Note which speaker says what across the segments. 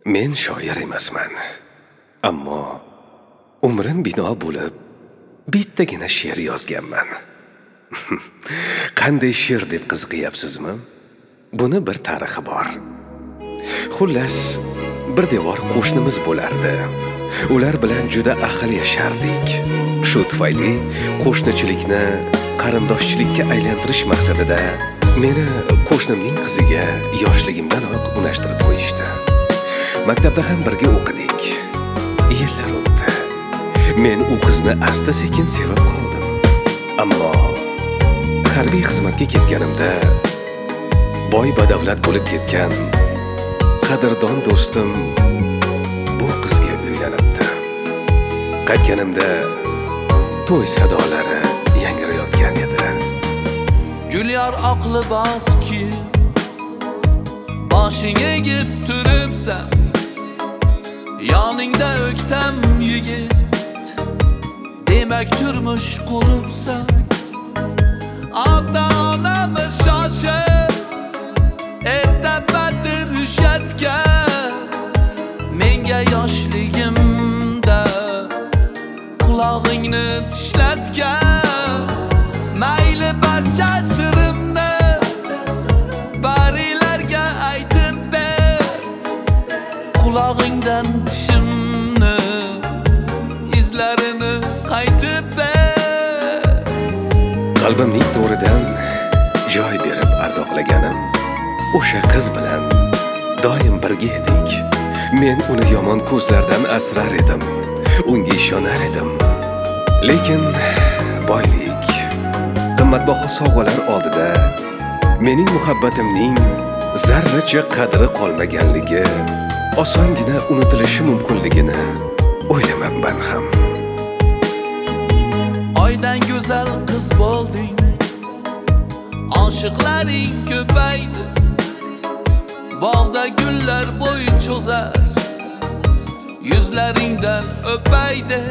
Speaker 1: Men shoir emasman. Ammo umrim bino bo'lib bittagina she'r yozganman. Qanday she'r deb qiziqyapsizmi? Buni bir tarixi bor. Xullas, bir devor qo'shnimiz bo'lardi. Ular bilan juda ahil yashardik. Shu tufayli qo'shnichilikni qarindoshchilikka aylantirish maqsadida meni qo'shnimning qiziga yoshligimdanoq unashtirib qo'yishdi. Maktabda ham birga o'qidik. Yillar o'tdi. Men u qizni asta-sekin sevib qoldim. Ammo harbiy xizmatga ketganimda boy badavlat bo'lib ketgan qadrdon do'stim bu qizga uylanibdi. Qaytganimda to'y sadolari yangrayotgan edi.
Speaker 2: Gulyor aqli baski boshing egib turibsan, yoningda o'ktam yigit, demak turmush quribsan. Ota-onamiz shoshib erta batir ushatgan, menga yoshligimda qulog'ingni tishlatgan. Mayli barcha sirimni barilarga aytib ber, qulog'ingdan tishimni izlarini qaytib ber.
Speaker 1: Qalbimning to'ridan joy berib ardoqlaganim o'sha qiz bilan doim birga edik. Men uni yomon ko'zlardan asrar edim, unga ishonar edim. Lekin boylik, qimmatbaho sovg'alar oldida mening muhabbatimning zarracha qadri qolmaganligi, osongina unutilishi mumkinligini o'ylamabman ham.
Speaker 2: Oydan go'zal qiz bo'lding, oshiqlaring ko'paydi, bog'da gullar bo'y cho'zar, yuzlaringdan o'paydi.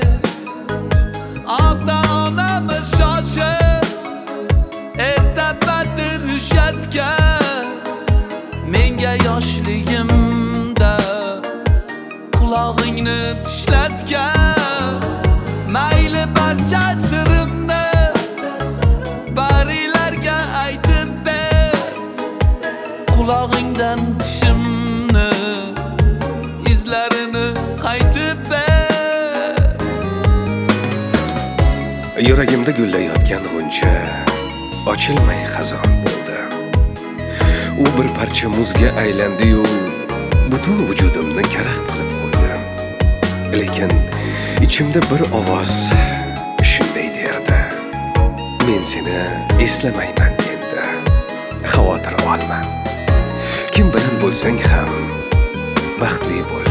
Speaker 2: Ota-onamiz shoshib erta batir ushatgan, menga yoshligimda qulog'ingni tishlatgan. Mayli barcha sirimni barilarga aytib ber, qulog'ingdan tishimni izlarini qaytib ber.
Speaker 1: Yuragimda gullayotgan g'uncha ochilmay xazon bo'ldi. U bir parcha muzga aylandi-yu, butun vujudimni karaxt qilib qo'ydi. Lekin ichimda bir ovoz shunday derdi: men seni eslamayman endi. Xavotir olma. Kim bilan bo'lsang ham baxtli bo'l.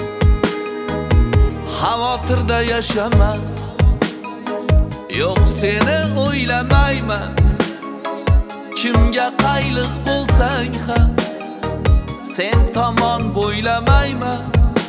Speaker 2: Xavotirda yashama, yo'q seni o'ylamayman. Kimga qayliq bo'lsang ham sen tomon bo'ylamayman.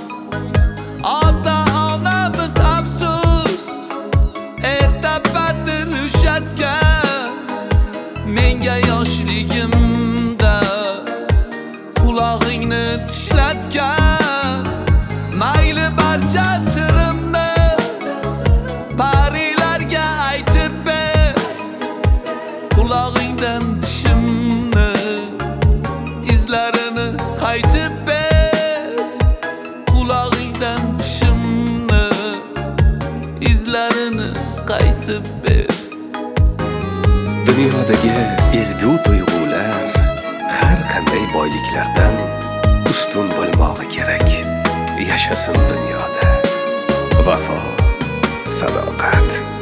Speaker 2: Ota-onamiz afsus erta batir ushatgan, menga yoshligimda qulog'ingni tishlatgan. Mayli barcha sirimni parilarga aytib ber, qulog'ingdan tishimni izlarini qaytib ber, qulog'ingdan tishimni izlarini qaytib ber.
Speaker 1: Dunyodagi ezgu tuyg'ular har qanday boyliklardan ustun bo'lmog'i kerak. Yashasin dunyoda vafo, sadoqat.